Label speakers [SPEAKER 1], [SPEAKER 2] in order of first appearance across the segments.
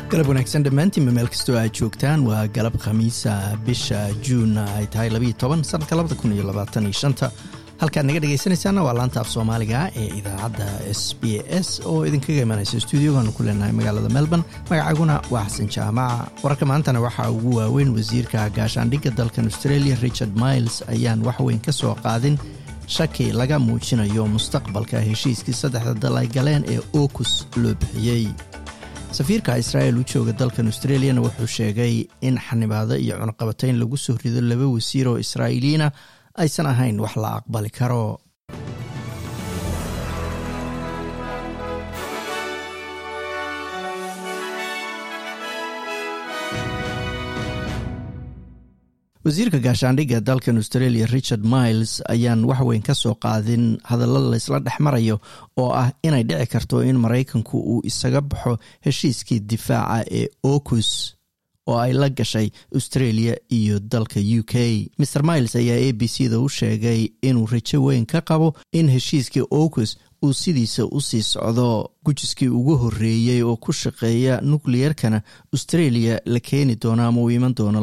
[SPEAKER 1] galab wanaagsan dhammaantiin meel kastoo aad joogtaan waa galab khamiisa bisha juun ay tahay 12 sanadka 2025 halkaad naga dhegaysanaysaana waa laanta af soomaaliga ee idaacadda SBS oo idinkaga imanaysa stuudiogan ku leenahay magaalada Melbourne magacaguna waa Xasan Jaamaca wararka maantana waxaa ugu waaweyn wasiirka gaashaandhigga dalkan Australia Richard Miles ayaan wax weyn ka soo qaadin shaki laga muujinayo mustaqbalka heshiiskii saddexda dal ay galeen ee AUKUS loo bixiyey safiirka Israel u jooga dalkan Australia wuxuu sheegay in xanibaado iyo cunaqabatayn lagu soo rido laba wasiir oo Israa'iiliina aysan ahayn wax la aqbali karo wasiirka gaashaandhigga dalkan Australia Richard Miles ayaan wax weyn ka soo qaadin hadallo la isla dhexmarayo oo ah inay dhici karto in Mareykanku uu isaga baxo heshiiskii difaaca ee AUKUS oo ay la gashay Australia iyo dalka UK. Mr. Miles ayaa ABC-da u sheegay inuu rajo weyn ka qabo in heshiiskii AUKUS uu sidiisa u sii socdo gujiskii ugu horeeyay oo ku shaqeeya nuclearkana Australia la keeni doona ama uu iman doono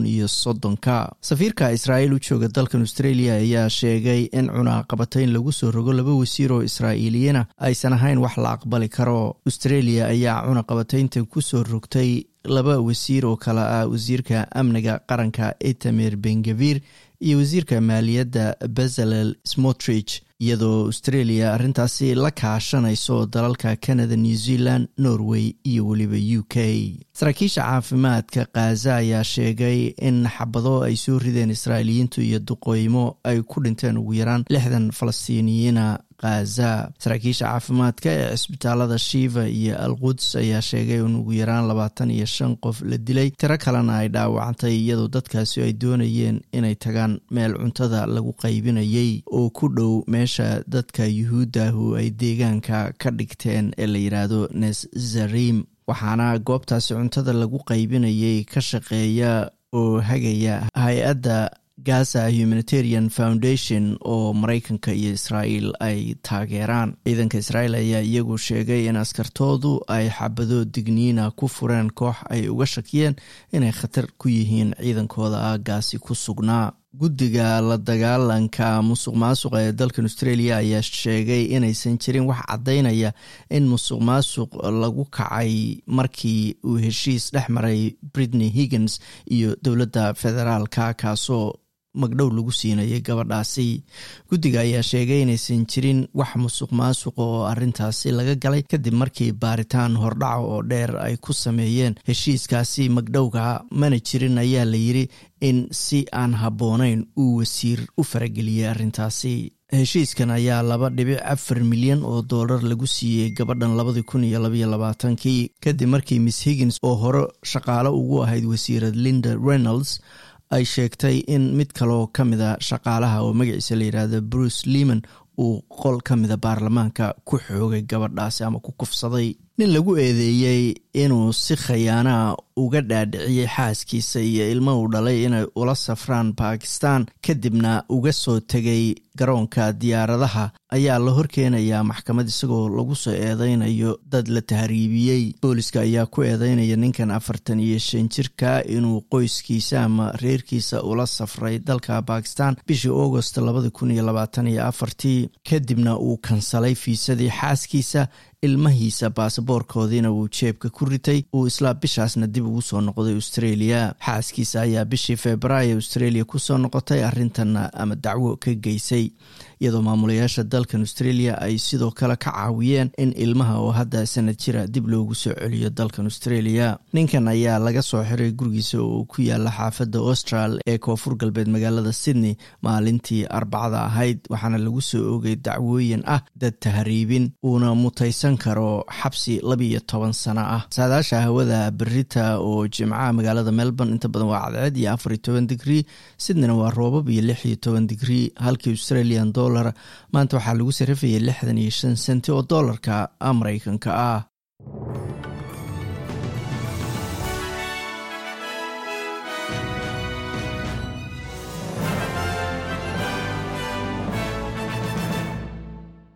[SPEAKER 1] 2030ka. Safiirka Israel u jooga dalkan Australia ayaa sheegay in cunaqabatayn lagu soo rogo laba wasiir oo Israa'iiliyiina aysan ahayn wax la aqbali karo. Australia ayaa cunaqabataynta ku soo rogtay laba wasiir oo kala ah wasiirka amniga qaranka Itamar Ben-Gvir iyo wasiirka maaliyadda Bezalel Smotrich iyadoo Australia arrintaasi la kaashanayso dalalka Canada, New Zealand, Norway iyo waliba UK. Saraakiisha caafimaadka Gaza ayaa sheegay in xabado ay soo rideen Israa'iiliyiintu iyo duqooymo ay ku dhinteen ugu yaraan 60 Falastiiniyiina Gaza. Saraakiisha caafimaadka ee isbitaalada Shifa iyo Al-Quds ayaa sheegay in ugu yaraan 25 qof la dilay, tiro kalena ay dhaawacantay iyadoo dadkaasi ay doonayeen inay tagaan meel cuntada lagu qaybinayay oo ku dhow meesha dadka Yuhuudahu ay deegaanka ka dhigteen ee la yiraahdo Netzarim. waxaana goobtaasi cuntada lagu qaybinayay ka shaqeeya oo hagaya hay'adda Gaza Humanitarian Foundation oo Mareykanka iyo Israel ay taageeraan. Ciidanka Israel ayaa iyagu sheegay in askartoodu ay xabado digniina ku fureen koox ay uga shakiyeen inay khatar ku yihiin ciidankooda aagaasi ku sugnaa. Guddiga la dagaalanka musuqmaasuqa ee dalkan Australia ayaa sheegay inaysan jirin wax caddaynaya in musuqmaasuq lagu kacay markii uu heshiis dhex maray Brittany Higgins iyo dowladda federaalka kaasoo magdhow lagu siinayay gabadhaasi. Guddiga ayaa sheegay inaysan jirin wax musuqmaasuq oo arrintaasi laga galay kadib markii baaritaan hordhac oo dheer ay ku sameeyeen heshiiskaasi magdhowga mana jirin ayaa la yiri in si aan habboonayn uu wasiir u farageliyay arrintaasi. heshiiskan ayaa $2.4 milyan oo dollar lagu siiyey gabadhan 2022 kadib markii Miss Higgins oo hore shaqaale ugu ahayd wasiirad Linda Reynolds ay sheegtay in mid kaloo ka mida shaqaalaha oo magaciisa la yiraahdo Bruce Lehman uu qol ka mida baarlamaanka ku xoogay gabadhaasi ama ku kufsaday. nin lagu eedeeyay inuu si khiyaana uga dhaadhiciyay xaaskiisa iyo ilmo uu dhalay inay ula safraan Pakistan kadibna uga soo tagay garoonka diyaaradaha ayaa la horkeenayaa maxkamad isagoo lagu soo eedeynayo dad la tahriibiyay. booliska ayaa ku eedeynaya ninkan 45 jirka inuu qoyskiisa ama reerkiisa ula safray dalka Pakistan bishii August 2024 kadibna uu kansalay fiisadii xaaskiisa ilmahiisa baasaboorkoodiina uu jeebka ku ritay uu isla bishaasna dib ugu soo noqday Australia. xaaskiisa ayaa bishii Febraayo Australia ku soo noqotay arrintan ama dacwo ka geysay iyadoo maamulayaasha dalkan Australia ay sidoo kale ka caawiyeen in ilmaha oo hadda sanad jira dib loogu soo celiyo dalkan Australia. ninkan ayaa laga soo xiray gurigiisa oo ku yaala xaafadda Austral ee koonfur galbeed magaalada Sydney maalintii Arbacada ahayd waxaana lagu soo oogay dacwooyin ah dad tahriibin uuna mutaysan karo xabsi 12 sano ah. saadaasha hawada berita oo Jimcaha magaalada Melbourne inta badan waa cadceed iyo 14 degree, Sydney waa roobab iyo 16 degree, halkii Australian dollar maanta waxaa lagu sarrifayay 65 senti oo dollarka Mareykanka ah.